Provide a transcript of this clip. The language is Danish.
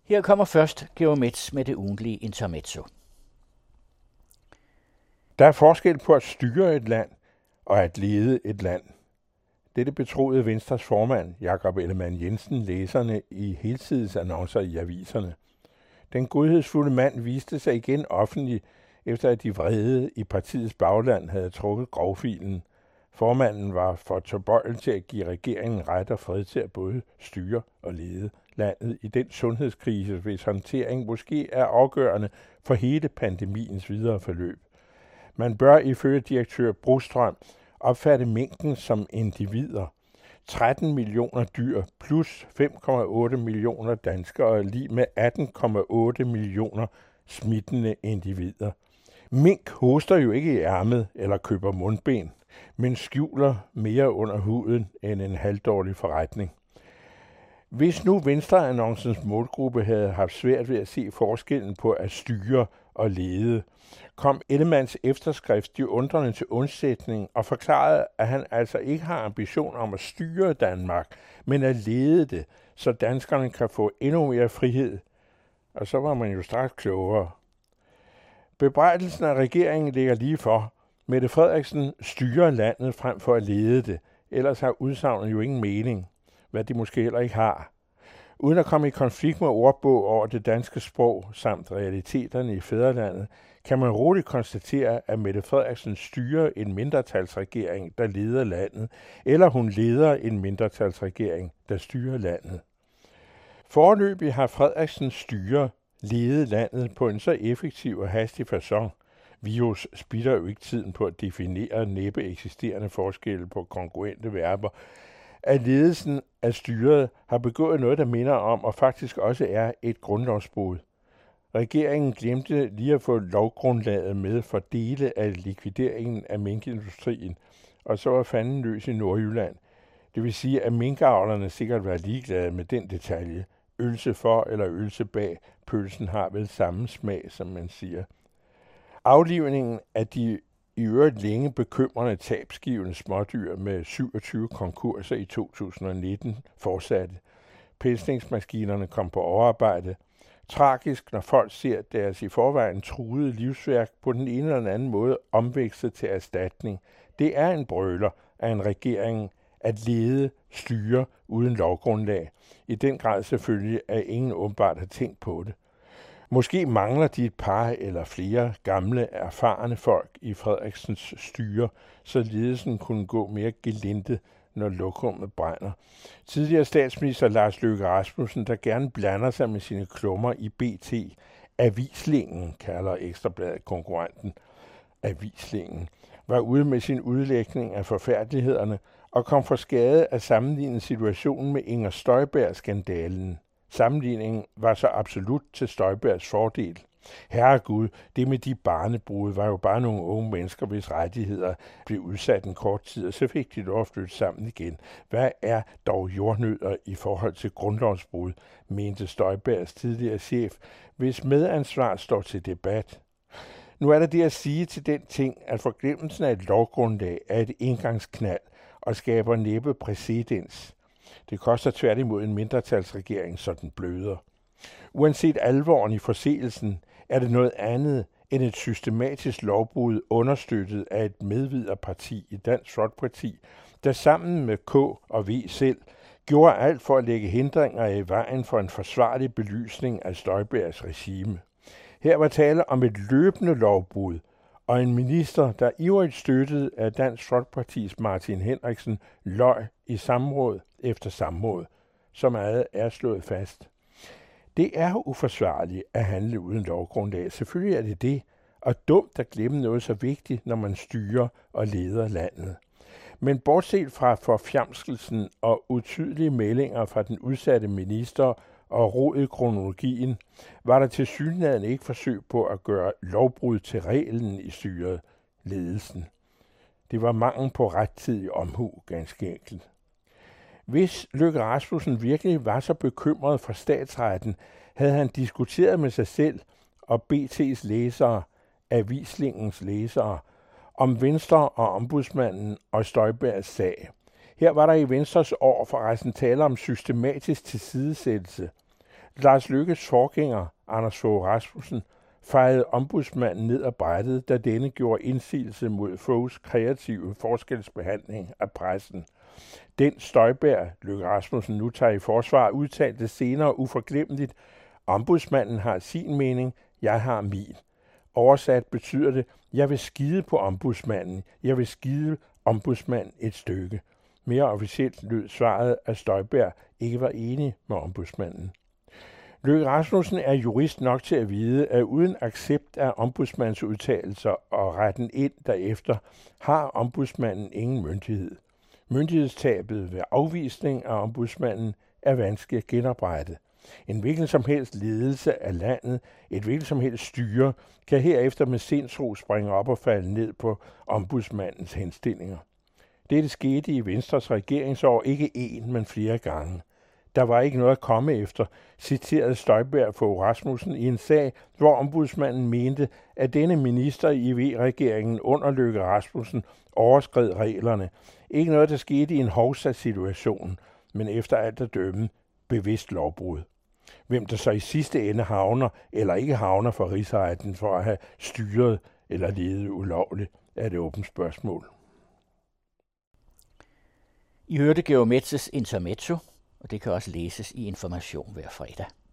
Her kommer først Georg Metz med det ugentlige intermezzo. Der er forskel på at styre et land og at lede et land. Dette betroede Venstres formand, Jakob Ellemann-Jensen, læserne i helsidesannoncer i aviserne. Den godhedsfulde mand viste sig igen offentligt, efter at de vrede i partiets bagland havde trukket grovfilen. Formanden var for tilbøjelig til at give regeringen ret og fred til at både styre og lede landet i den sundhedskrise, hvis håndtering måske er afgørende for hele pandemiens videre forløb. Man bør ifølge direktør Brostrøm opfatte mængden som individer. 13 millioner dyr plus 5,8 millioner danskere lige med 18,8 millioner smittende individer. Mink hoster jo ikke i ærmet eller køber mundben, men skjuler mere under huden end en halvdårlig forretning. Hvis nu Venstre-annoncens målgruppe havde haft svært ved at se forskellen på at styre og lede, kom Ellemanns efterskrift jo undrende til undsætning og forklarede, at han altså ikke har ambition om at styre Danmark, men at lede det, så danskerne kan få endnu mere frihed. Og så var man jo straks klogere. Bebrejdelsen af regeringen ligger lige for. Mette Frederiksen styrer landet frem for at lede det, ellers har udsagnet jo ingen mening, hvad de måske heller ikke har. Uden at komme i konflikt med ordbog over det danske sprog samt realiteterne i fædrelandet, kan man roligt konstatere, at Mette Frederiksen styrer en mindretalsregering, der leder landet, eller hun leder en mindretalsregering, der styrer landet. Foreløbig har Frederiksen styre ledet landet på en så effektiv og hastig facon. Virus spilder jo ikke tiden på at definere næppe eksisterende forskelle på kongruente verber, at ledelsen af styret har begået noget, der minder om og faktisk også er et grundlovsbrud. Regeringen glemte lige at få lovgrundlaget med for dele af likvideringen af minkindustrien, og så var fanden løs i Nordjylland. Det vil sige, at minkavlerne sikkert var ligeglade med den detalje. Ølse for eller ølse bag, pølsen har vel samme smag, som man siger. Aflivningen af de i øvrigt længe bekymrende tabsgivende smådyr med 27 konkurser i 2019 fortsatte. Pelsningsmaskinerne kom på overarbejde. Tragisk, når folk ser deres i forvejen truede livsværk på den ene eller anden måde omvækstet til erstatning. Det er en brøler af en regering at lede, styre uden lovgrundlag. I den grad selvfølgelig, at ingen åbenbart har tænkt på det. Måske mangler de et par eller flere gamle, erfarne folk i Frederiksens styre, så ledelsen kunne gå mere gelinde, når lokummet brænder. Tidligere statsminister Lars Løkke Rasmussen, der gerne blander sig med sine klummer i BT, Avislingen, kalder Ekstrabladet konkurrenten, Avislingen, var ude med sin udlægning af forfærdelighederne og kom for skade at sammenligne situationen med Inger Støjberg-skandalen. Sammenligningen var så absolut til Støjbergs fordel. Herregud, det med de barnebrud var jo bare nogle unge mennesker, hvis rettigheder blev udsat en kort tid, og så fik de lov at flytte sammen igen. Hvad er dog jordnødder i forhold til grundlovsbrud, mente Støjbergs tidligere chef, hvis medansvar står til debat. Nu er der det at sige til den ting, at forglemmelsen af et lovgrundlag er et engangsknald og skaber næppe præcedens. Det koster tværtimod en mindretalsregering, så den bløder. Uanset alvoren i forseelsen, er det noget andet end et systematisk lovbrud understøttet af et medviderparti i Dansk Folkeparti, der sammen med K og V selv gjorde alt for at lægge hindringer i vejen for en forsvarlig belysning af Støjbergs regime. Her var tale om et løbende lovbrud, og en minister, der ivrigt støttede af Dansk Folkepartis Martin Henriksen, løj i samråd efter samråd, som er slået fast. Det er uforsvarligt at handle uden lovgrundlag. Selvfølgelig er det det, og dumt at glemme noget så vigtigt, når man styrer og leder landet. Men bortset fra forfjamskelsen og utydelige meldinger fra den udsatte minister og rod i kronologien, var der tilsyneladende ikke forsøg på at gøre lovbrud til reglen i styret, ledelsen. Det var mangel på rettidig omhu, ganske enkelt. Hvis Løkke Rasmussen virkelig var så bekymret for statsretten, havde han diskuteret med sig selv og BT's læsere, Avislingens læsere, om Venstre og ombudsmanden og Støjbergs sag. Her var der i Venstres år forresten tale om systematisk tilsidesættelse. Lars Løkkes forgænger, Anders Fogh Rasmussen, fejede ombudsmanden ned ad brættet, da denne gjorde indsigelse mod Foghs kreative forskelsbehandling af pressen. Den Støjberg, Løkke Rasmussen nu tager i forsvar, udtalte senere uforglemmeligt: ombudsmanden har sin mening, jeg har min. Oversat betyder det: jeg vil skide på ombudsmanden, jeg vil skide ombudsmanden et stykke. Mere officielt lød svaret, at Støjberg ikke var enig med ombudsmanden. Løkke Rasmussen er jurist nok til at vide, at uden accept af ombudsmandens udtalelser og retten ind derefter, har ombudsmanden ingen myndighed. Myndighedstabet ved afvisning af ombudsmanden er vanskeligt at genoprette. En hvilken som helst ledelse af landet, et hvilket som helst styre, kan herefter med sindsro springe op og falde ned på ombudsmandens henstillinger. Dette skete i Venstres regeringsår ikke én, men flere gange. Der var ikke noget at komme efter, citerede Støjberg Fogh Rasmussen i en sag, hvor ombudsmanden mente, at denne minister i V-regeringen under Løkke Rasmussen overskred reglerne. Ikke noget, der skete i en hovsat situation, men efter alt at dømme bevidst lovbrud. Hvem der så i sidste ende havner eller ikke havner for rigsretten for at have styret eller ledet ulovligt, er et åbent spørgsmål. I hørte Georg Metzes Intermezzo, og det kan også læses i Information hver fredag.